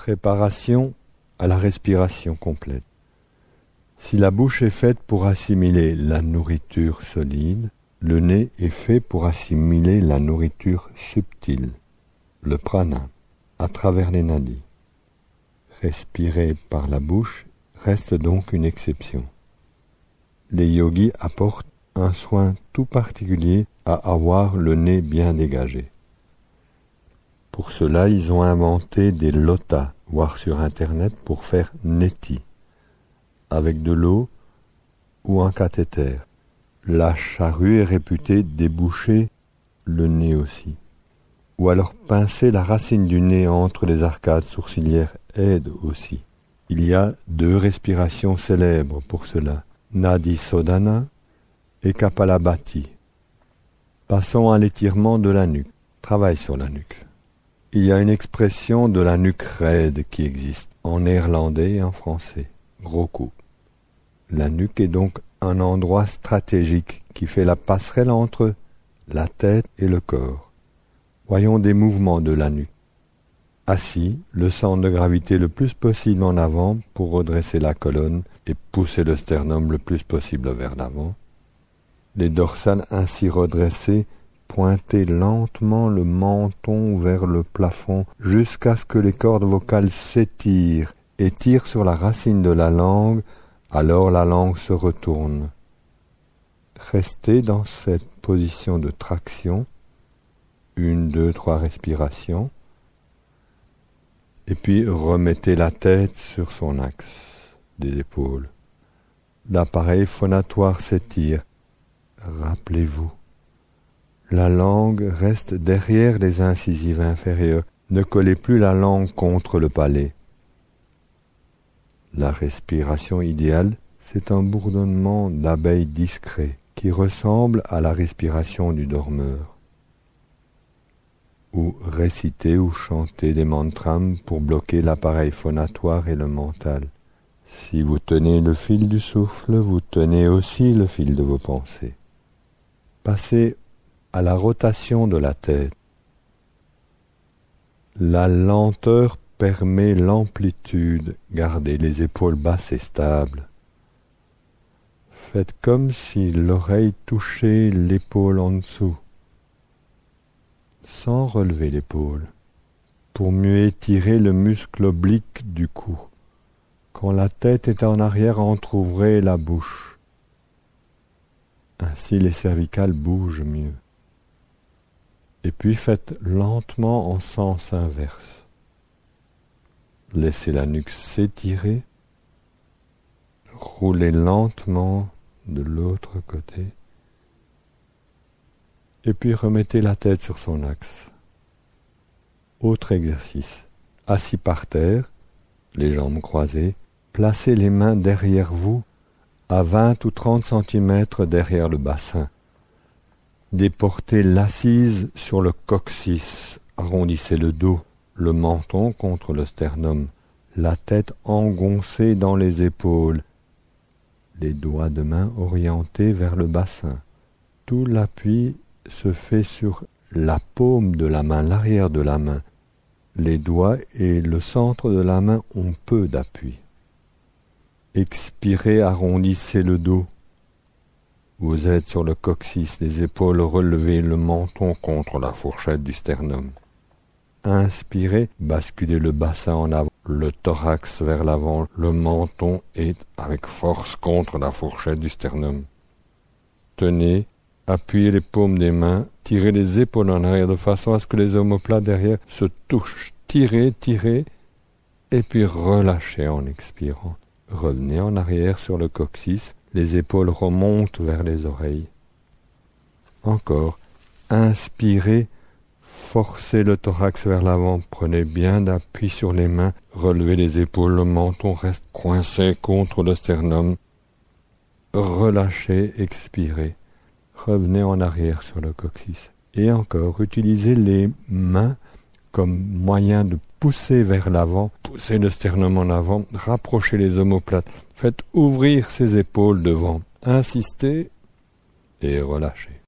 Préparation à la respiration complète. Si la bouche est faite pour assimiler la nourriture solide, le nez est fait pour assimiler la nourriture subtile, le prana, à travers les nadis. Respirer par la bouche reste donc une exception. Les yogis apportent un soin tout particulier à avoir le nez bien dégagé. Pour cela, ils ont inventé des lotas, voire sur Internet, pour faire neti, avec de l'eau ou un cathéter. La charrue est réputée déboucher le nez aussi. Ou alors pincer la racine du nez entre les arcades sourcilières aide aussi. Il y a 2 respirations célèbres pour cela, Nadi Sodhana et Kapalabhati. Passons à l'étirement de la nuque. Travail sur la nuque. Il y a une expression de la nuque raide qui existe en néerlandais et en français. Gros coup. La nuque est donc un endroit stratégique qui fait la passerelle entre la tête et le corps. Voyons des mouvements de la nuque. Assis, le centre de gravité le plus possible en avant pour redresser la colonne et pousser le sternum le plus possible vers l'avant. Les dorsales ainsi redressées, pointez lentement le menton vers le plafond jusqu'à ce que les cordes vocales s'étirent et tirent sur la racine de la langue. Alors la langue se retourne. Restez dans cette position de traction, 1, 2, 3 respirations, et puis remettez la tête sur son axe des épaules. L'appareil phonatoire s'étire. Rappelez-vous, la langue reste derrière les incisives inférieures. Ne collez plus la langue contre le palais. La respiration idéale, c'est un bourdonnement d'abeilles discret qui ressemble à la respiration du dormeur. Ou réciter ou chanter des mantras pour bloquer l'appareil phonatoire et le mental. Si vous tenez le fil du souffle, vous tenez aussi le fil de vos pensées. Passez à la rotation de la tête. La lenteur permet l'amplitude, gardez les épaules basses et stables. Faites comme si l'oreille touchait l'épaule en dessous, sans relever l'épaule, pour mieux étirer le muscle oblique du cou. Quand la tête est en arrière, entr'ouvrez la bouche. Ainsi les cervicales bougent mieux. Et puis faites lentement en sens inverse. Laissez la nuque s'étirer, roulez lentement de l'autre côté, et puis remettez la tête sur son axe. Autre exercice, assis par terre, les jambes croisées, placez les mains derrière vous, à 20 ou 30 cm derrière le bassin. Déportez l'assise sur le coccyx, arrondissez le dos, le menton contre le sternum, la tête engoncée dans les épaules, les doigts de main orientés vers le bassin. Tout l'appui se fait sur la paume de la main, l'arrière de la main. Les doigts et le centre de la main ont peu d'appui. Expirez, arrondissez le dos. Vous êtes sur le coccyx, les épaules relevées, le menton contre la fourchette du sternum. Inspirez, basculez le bassin en avant, le thorax vers l'avant, le menton est avec force contre la fourchette du sternum. Tenez, appuyez les paumes des mains, tirez les épaules en arrière de façon à ce que les omoplates derrière se touchent. Tirez, tirez, et puis relâchez en expirant. Revenez en arrière sur le coccyx, les épaules remontent vers les oreilles. Encore, inspirez, forcez le thorax vers l'avant, prenez bien d'appui sur les mains, relevez les épaules, le menton reste coincé contre le sternum. Relâchez, expirez. Revenez en arrière sur le coccyx. Et encore, utilisez les mains comme moyen de pousser vers l'avant, poussez le sternum en avant, rapprochez les omoplates, faites ouvrir ses épaules devant, insistez et relâchez.